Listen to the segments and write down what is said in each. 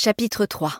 Chapitre 3.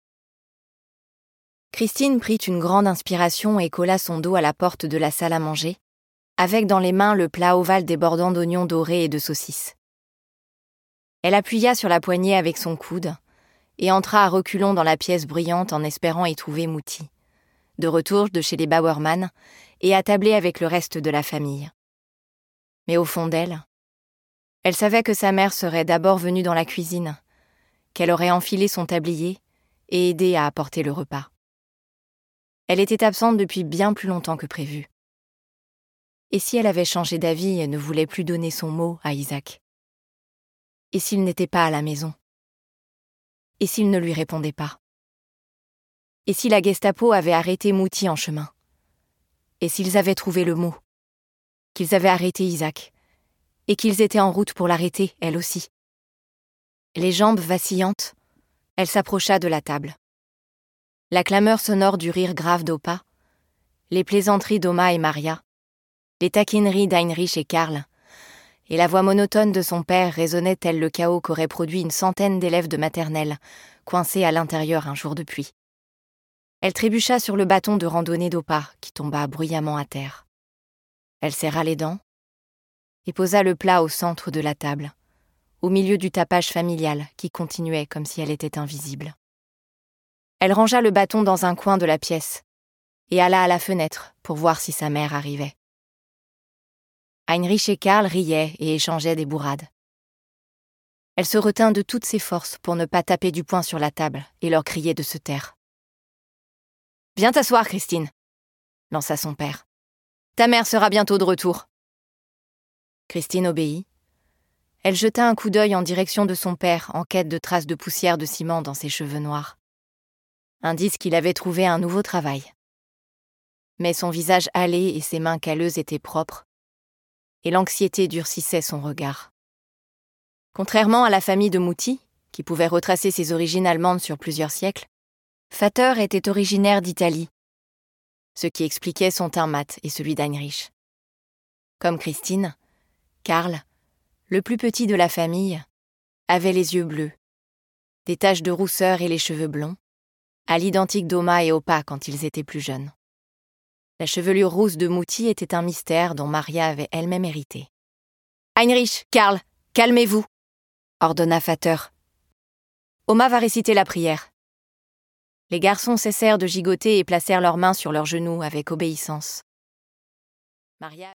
Christine prit une grande inspiration et colla son dos à la porte de la salle à manger, avec dans les mains le plat ovale débordant d'oignons dorés et de saucisses. Elle appuya sur la poignée avec son coude et entra à reculons dans la pièce bruyante en espérant y trouver Mouti, de retour de chez les Bauermann et attablée avec le reste de la famille. Mais au fond d'elle, elle savait que sa mère serait d'abord venue dans la cuisine, qu'elle aurait enfilé son tablier et aidé à apporter le repas. Elle était absente depuis bien plus longtemps que prévu. Et si elle avait changé d'avis et ne voulait plus donner son mot à Isaac? Et s'il n'était pas à la maison? Et s'il ne lui répondait pas? Et si la Gestapo avait arrêté Mouti en chemin? Et s'ils avaient trouvé le mot? Qu'ils avaient arrêté Isaac? Et qu'ils étaient en route pour l'arrêter, elle aussi? Les jambes vacillantes, elle s'approcha de la table. La clameur sonore du rire grave d'Opa, les plaisanteries d'Oma et Maria, les taquineries d'Heinrich et Karl, et la voix monotone de son père résonnait tel le chaos qu'auraient produit une centaine d'élèves de maternelle, coincés à l'intérieur un jour de pluie. Elle trébucha sur le bâton de randonnée d'Opa, qui tomba bruyamment à terre. Elle serra les dents et posa le plat au centre de la table, au milieu du tapage familial qui continuait comme si elle était invisible. Elle rangea le bâton dans un coin de la pièce et alla à la fenêtre pour voir si sa mère arrivait. Heinrich et Karl riaient et échangeaient des bourrades. Elle se retint de toutes ses forces pour ne pas taper du poing sur la table et leur crier de se taire. « Viens t'asseoir, Christine !» lança son père. « Ta mère sera bientôt de retour. » Christine obéit. Elle jeta un coup d'œil en direction de son père en quête de traces de poussière de ciment dans ses cheveux noirs. Indice qu'il avait trouvé un nouveau travail. Mais son visage hâlé et ses mains calleuses étaient propres, et l'anxiété durcissait son regard. Contrairement à la famille de Mouti, qui pouvait retracer ses origines allemandes sur plusieurs siècles, Vater était originaire d'Italie, ce qui expliquait son teint mat et celui d'Heinrich. Comme Christine, Karl, le plus petit de la famille, avait les yeux bleus, des taches de rousseur et les cheveux blonds, à l'identique d'Oma et Opa quand ils étaient plus jeunes. La chevelure rousse de Mouti était un mystère dont Maria avait elle-même hérité. « Heinrich, Karl, calmez-vous !» ordonna Vater. « Oma va réciter la prière. » Les garçons cessèrent de gigoter et placèrent leurs mains sur leurs genoux avec obéissance. Maria